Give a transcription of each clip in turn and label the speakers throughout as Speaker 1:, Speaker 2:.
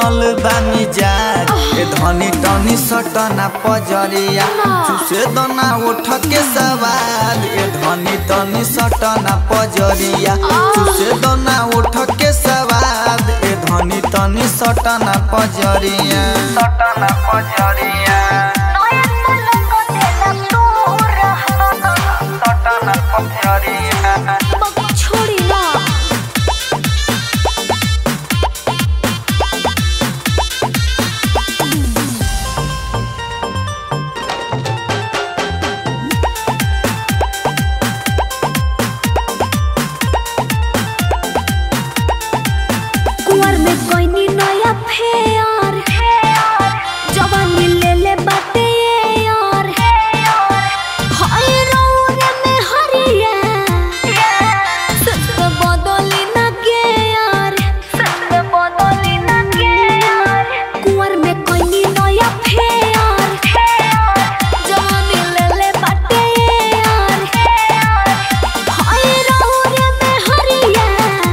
Speaker 1: बनल बा मिजाज ए धनी तनी सटना पजरिया चुसे दना उठ के सवाद ए धनी तनी सटना पजरिया चुसे दना उठ के सवाद ए धनी तनी सटना पजरिया सटना पजरिया सटना पजरिया
Speaker 2: छोड़ी ना कुंवर में कोई नी नया फेयर जवानी ले ले बाटे यार हाय रौरे में हरिया सत्य बदली ना के यार सत्य बदली ना के यार कुंवर में कोई नी नया फेयर जवानी ले ले बाटे यार हाय रौरे में हरिया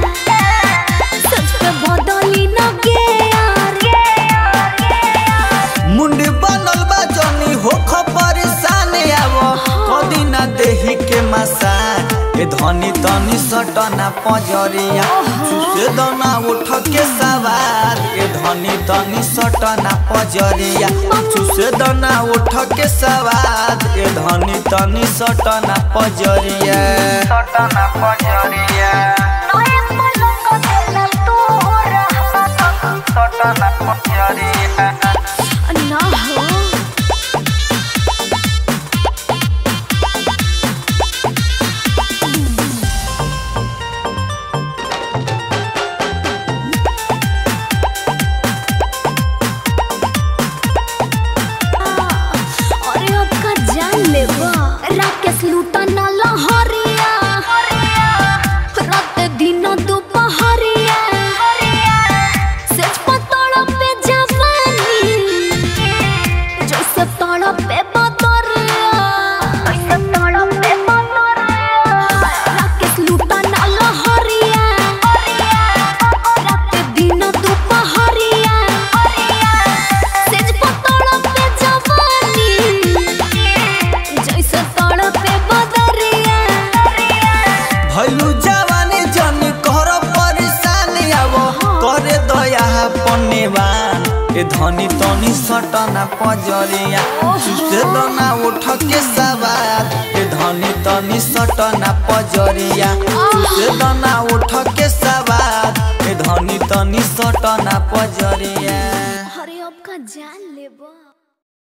Speaker 2: सत्य बदली ना के
Speaker 1: मुंडी बनल बा जनी होख परेशान आवो कदी ना देही के मसाज ए धनी तनी सटना पजरिया चुसे दना उठ के सवाद ए धनी तनी सटना पजरिया चुसे दना उठ के सवाद ए धनी तनी सटना पजरिया सटना पजरिया सटना पजरिया
Speaker 2: ना हो अरे अब का जान लेवा राकेश लूटा ना लहरिया रात दिन दोपहरिया सेज पतड़ पे जवानी जैसे तड़ पे बदरिया राकेश लूटा ना लहरिया रात दिन दोपहरिया सेज पतड़ पे जवानी जैसे तड़ पे बदरिया
Speaker 1: भैलू जवानी जन कर परेशान आवो करे दया पन्नेवान ए धनी तनी सटना पजरिया चुसे दना उठ के सवाद ए धनी तनी सटना पजरिया चुसे दना उठ के सवाद ए धनी तनी सटना पजरिया
Speaker 2: अरे अब का जान लेबा।